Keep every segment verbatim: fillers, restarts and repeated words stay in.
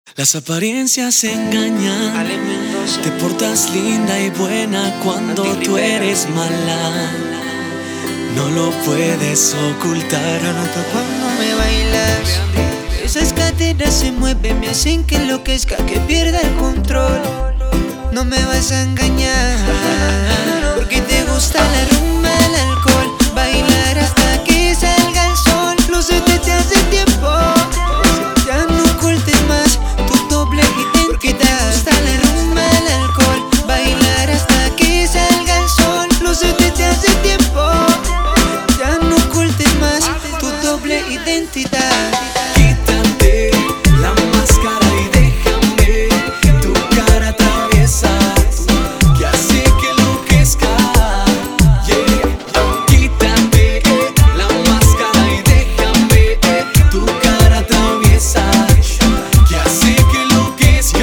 Las apariencias engañan. Te portas linda y buena cuando tú eres mala. No lo puedes ocultar. Lo noto cuando me bailas. Esas caderas se mueven, me hacen que enloquezca, que pierda el control. No me vas a engañar, porque te gusta la rumba, el alcohol, bailar hasta que salga el sol. Lo sé desde hace tiempo, ya no ocultes más tu doble identidad. Porque te gusta la rumba, el alcohol, bailar hasta que salga el sol. Lo sé desde hace tiempo, ya no ocultes más tu doble identidad. Quítate la máscara y déjame tu cara traviesa, que hace que enloquezca. Yeah. Quítate la máscara y déjame tu cara traviesa, que hace que enloquezca.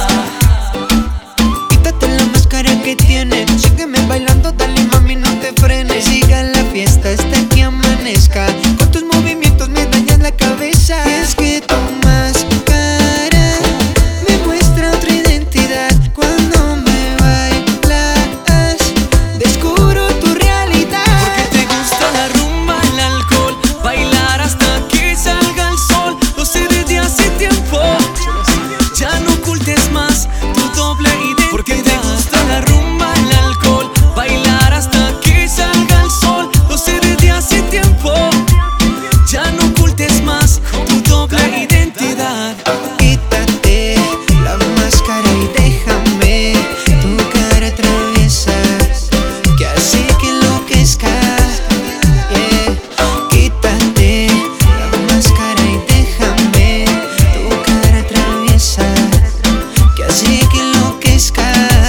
Quítate la máscara que tienes, sígueme bailando, dale mami, no te frenes. Siga la fiesta hasta que amanezca, con tus movimientos me dañas la cabeza. Y es que tu máscara me muestra otra identidad. Cuando me bailas, descubro tu realidad. Porque te gusta la rumba, el alcohol, bailar hasta que salga el sol. Lo sé desde hace tiempo, ya no ocultes más tu doble identidad. Porque te gusta la rumba, el alcohol, bailar hasta que salga el sol. Lo sé desde hace tiempo, ya no ocultes más tu doble identidad. Quítate la máscara y déjame tu cara traviesa, que hace que enloquezca. Yeah. Quítate la máscara y déjame tu cara traviesa, que hace que enloquezca.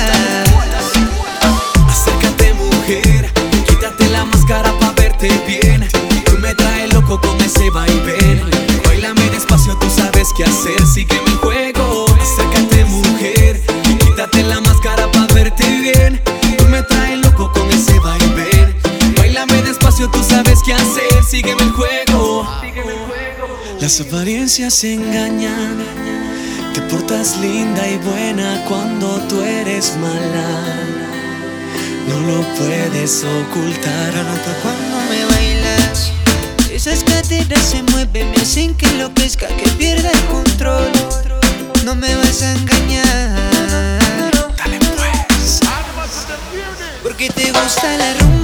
Acércate, mujer, quítate la máscara pa' verte bien. Tú me traes loco con ese vaivén. Báilame despacio, tú sabes qué hacer, sígueme el juego. Acércate, mujer, quítate la máscara pa' verte bien. Tú me traes loco con ese vaivén. Báilame despacio, tú sabes qué hacer, sígueme el juego. Las apariencias engañan. Te portas linda y buena cuando tú eres mala. No lo puedes ocultar. Lo noto cuando me bailas. Esas caderas se mueven, me hacen que enloquezca, que pierda el control. No me vas a engañar, Dale pues. porque te gusta la rumba.